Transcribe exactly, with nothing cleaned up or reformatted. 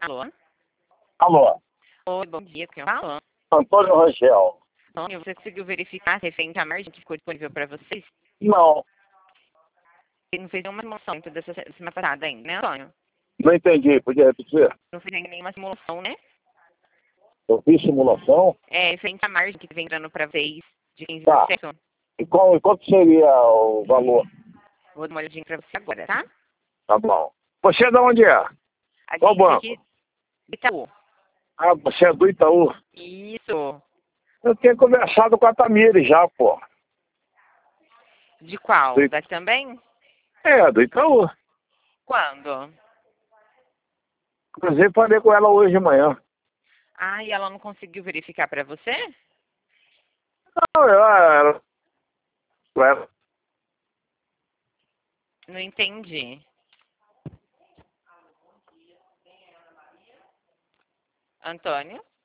Alô? Alô, Oi, bom dia. Quem fala? Antônio Rangel. Antônio, você conseguiu verificar referente à margem que ficou disponível para vocês? Não, Ele não fez nenhuma simulação dessa semana passada ainda, né, Antônio? não entendi. Podia repetir? Não fez ainda nenhuma simulação, né? Eu fiz simulação? É, referente à margem que vem entrando para vocês de quinze Tá. por cento. E qual, e quanto seria o valor? Vou dar uma olhadinha para você agora, tá? Tá bom. Você é de onde é? A Qual gente banco? aqui de Itaú. Ah, você é do Itaú? Isso. Eu tenho conversado com a Tamires já, pô. De qual? Do- Daqui também? É, do Itaú. Quando? Inclusive, falei com ela hoje de manhã. Ah, e ela não conseguiu verificar para você? Não, eu, ela, ela, Não entendi. Antônio?